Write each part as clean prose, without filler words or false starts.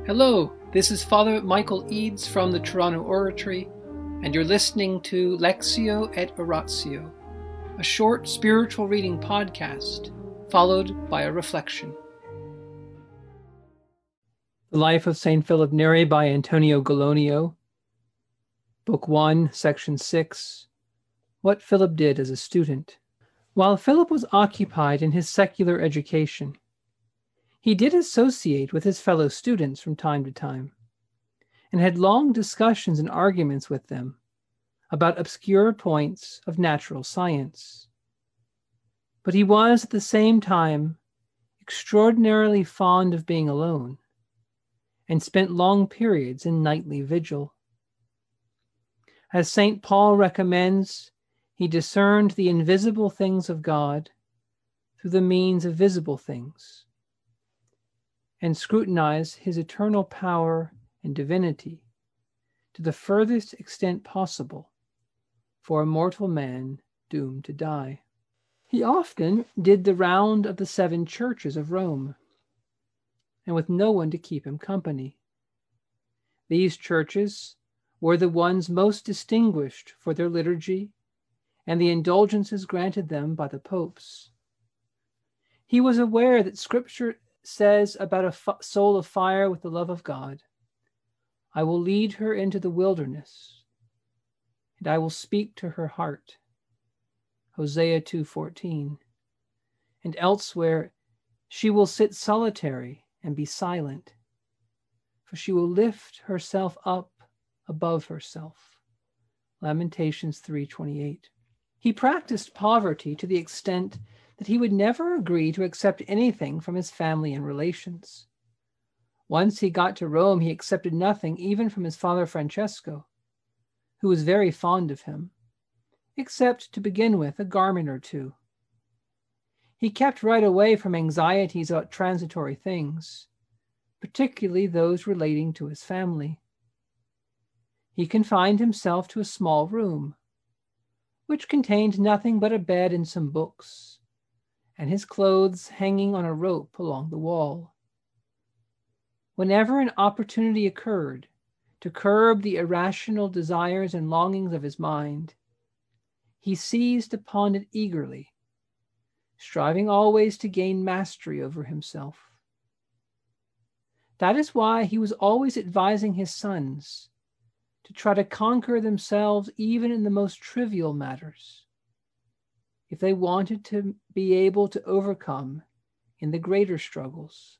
Hello, this is Father Michael Eads from the Toronto Oratory, and you're listening to Lectio et Oratio, a short spiritual reading podcast, followed by a reflection. The Life of St. Philip Neri by Antonio Gallonio, Book 1, Section 6, What Philip Did as a Student. While Philip was occupied in his secular education, he did associate with his fellow students from time to time, and had long discussions and arguments with them about obscure points of natural science. But he was at the same time extraordinarily fond of being alone, and spent long periods in nightly vigil. As St. Paul recommends, he discerned the invisible things of God through the means of visible things, and scrutinized his eternal power and divinity to the furthest extent possible for a mortal man doomed to die. He often did the round of the 7 churches of Rome, and with no one to keep him company. These churches were the ones most distinguished for their liturgy and the indulgences granted them by the popes. He was aware that Scripture says about a soul of fire with the love of God, I will lead her into the wilderness, and I will speak to her heart. Hosea 2:14. And elsewhere, she will sit solitary and be silent, for she will lift herself up above herself. Lamentations 3:28. He practiced poverty to the extent that he would never agree to accept anything from his family and relations. Once he got to Rome, he accepted nothing even from his father Francesco, who was very fond of him, except, to begin with, a garment or two. He kept right away from anxieties about transitory things, particularly those relating to his family. He confined himself to a small room, which contained nothing but a bed and some books, and his clothes hanging on a rope along the wall. Whenever an opportunity occurred to curb the irrational desires and longings of his mind, he seized upon it eagerly, striving always to gain mastery over himself. That is why he was always advising his sons to try to conquer themselves even in the most trivial matters, if they wanted to be able to overcome in the greater struggles.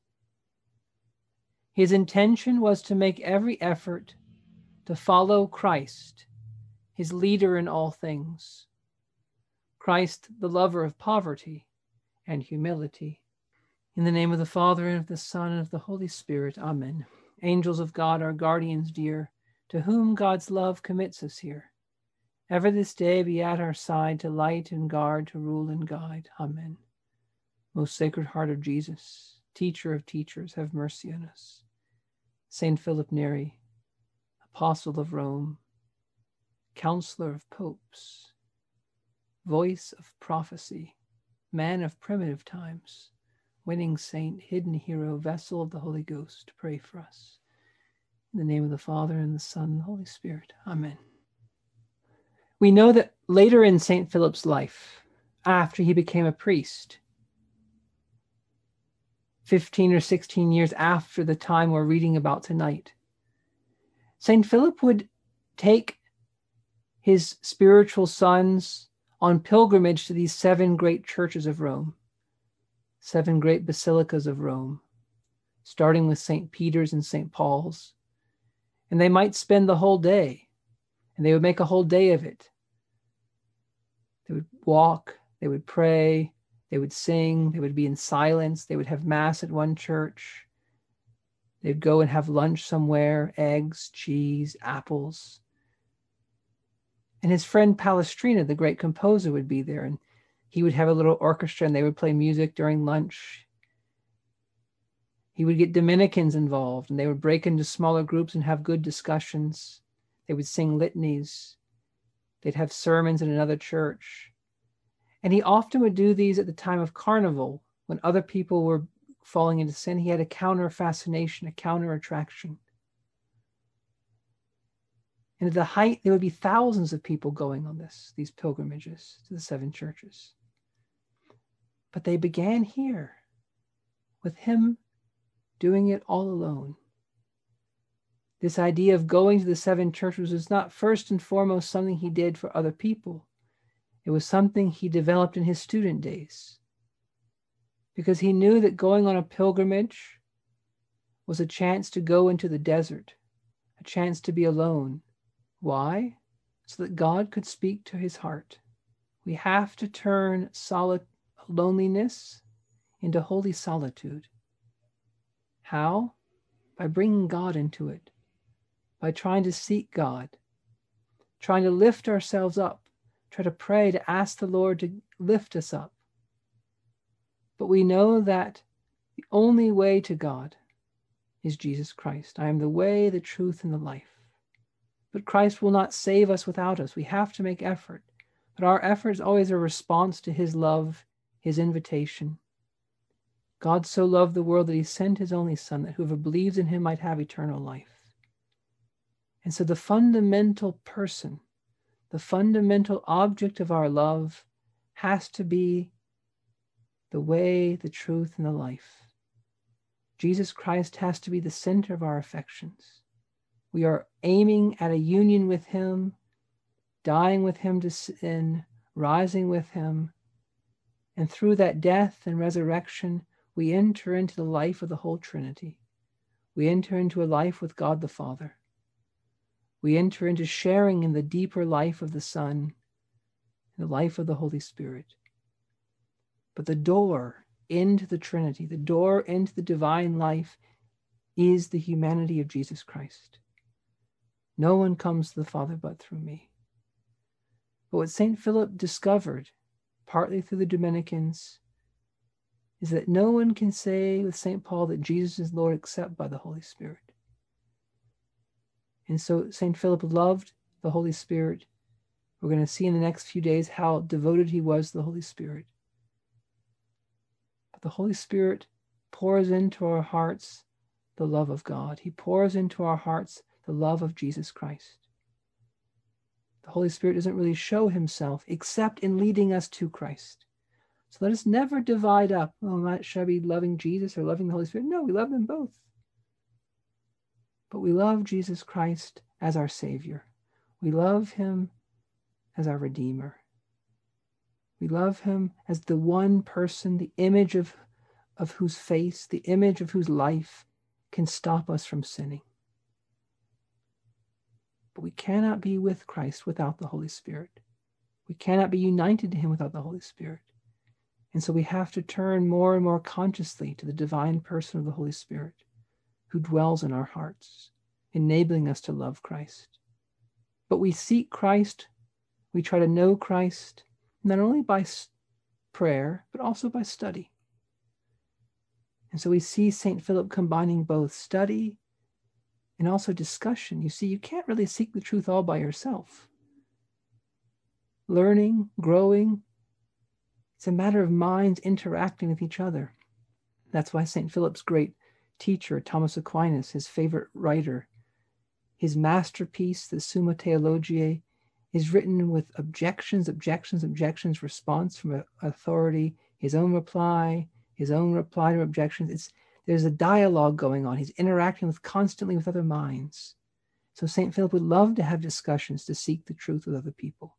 His intention was to make every effort to follow Christ, his leader in all things, Christ, the lover of poverty and humility. In the name of the Father, and of the Son, and of the Holy Spirit, amen. Angels of God, our guardians dear, to whom God's love commits us here, ever this day be at our side to light and guard, to rule and guide. Amen. Most Sacred Heart of Jesus, Teacher of teachers, have mercy on us. Saint Philip Neri, Apostle of Rome, Counselor of Popes, Voice of Prophecy, Man of primitive times, Winning Saint, Hidden Hero, Vessel of the Holy Ghost, pray for us. In the name of the Father, and the Son, and the Holy Spirit. Amen. We know that later in St. Philip's life, after he became a priest, 15 or 16 years after the time we're reading about tonight, St. Philip would take his spiritual sons on pilgrimage to these 7 great churches of Rome, 7 great basilicas of Rome, starting with St. Peter's and St. Paul's. And they might spend the whole day, and they would make a whole day of it. They would walk, they would pray, they would sing, they would be in silence, they would have mass at one church. They'd go and have lunch somewhere, eggs, cheese, apples. And his friend Palestrina, the great composer, would be there, and he would have a little orchestra, and they would play music during lunch. He would get Dominicans involved, and they would break into smaller groups and have good discussions. They would sing litanies. They'd have sermons in another church. And he often would do these at the time of carnival, when other people were falling into sin, he had a counter fascination, a counter attraction. And at the height, there would be thousands of people going on these pilgrimages to the 7 churches. But they began here with him doing it all alone. This idea of going to the 7 churches was not first and foremost something he did for other people. It was something he developed in his student days, because he knew that going on a pilgrimage was a chance to go into the desert, a chance to be alone. Why? So that God could speak to his heart. We have to turn loneliness into holy solitude. How? By bringing God into it, by trying to seek God, trying to lift ourselves up, try to pray, to ask the Lord to lift us up. But we know that the only way to God is Jesus Christ. I am the way, the truth, and the life. But Christ will not save us without us. We have to make effort. But our effort is always a response to his love, his invitation. God so loved the world that he sent his only Son, that whoever believes in him might have eternal life. And so the fundamental person, the fundamental object of our love has to be the way, the truth, and the life. Jesus Christ has to be the center of our affections. We are aiming at a union with him, dying with him to sin, rising with him. And through that death and resurrection, we enter into the life of the whole Trinity. We enter into a life with God the Father. We enter into sharing in the deeper life of the Son, the life of the Holy Spirit. But the door into the Trinity, the door into the divine life, is the humanity of Jesus Christ. No one comes to the Father but through me. But what St. Philip discovered, partly through the Dominicans, is that no one can say with St. Paul that Jesus is Lord except by the Holy Spirit. And so St. Philip loved the Holy Spirit. We're going to see in the next few days how devoted he was to the Holy Spirit. But the Holy Spirit pours into our hearts the love of God. He pours into our hearts the love of Jesus Christ. The Holy Spirit doesn't really show himself except in leading us to Christ. So let us never divide up, should I be loving Jesus or loving the Holy Spirit? No, we love them both. But we love Jesus Christ as our Savior. We love him as our Redeemer. We love him as the one person, the image of whose face, the image of whose life can stop us from sinning. But we cannot be with Christ without the Holy Spirit. We cannot be united to him without the Holy Spirit. And so we have to turn more and more consciously to the divine person of the Holy Spirit, who dwells in our hearts, enabling us to love Christ. But we seek Christ, we try to know Christ, not only by prayer, but also by study. And so we see St. Philip combining both study and also discussion. You see, you can't really seek the truth all by yourself. Learning, growing, it's a matter of minds interacting with each other. That's why St. Philip's great teacher, Thomas Aquinas, his favorite writer, his masterpiece, the Summa Theologiae, is written with objections, response from authority, his own reply to objections. There's a dialogue going on. He's interacting constantly with other minds. So St. Philip would love to have discussions to seek the truth with other people.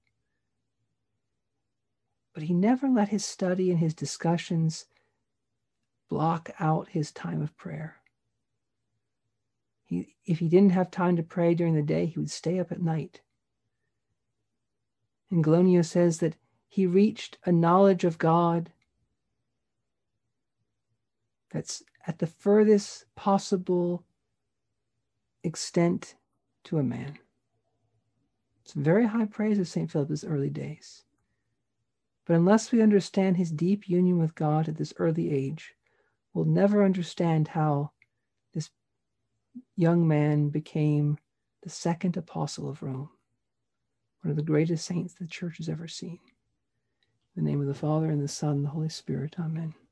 But he never let his study and his discussions block out his time of prayer. If he didn't have time to pray during the day, he would stay up at night. And Galonio says that he reached a knowledge of God that's at the furthest possible extent to a man. It's very high praise of St. Philip's early days. But unless we understand his deep union with God at this early age, we'll never understand how this young man became the second apostle of Rome, one of the greatest saints the church has ever seen. In the name of the Father, and the Son, and the Holy Spirit. Amen.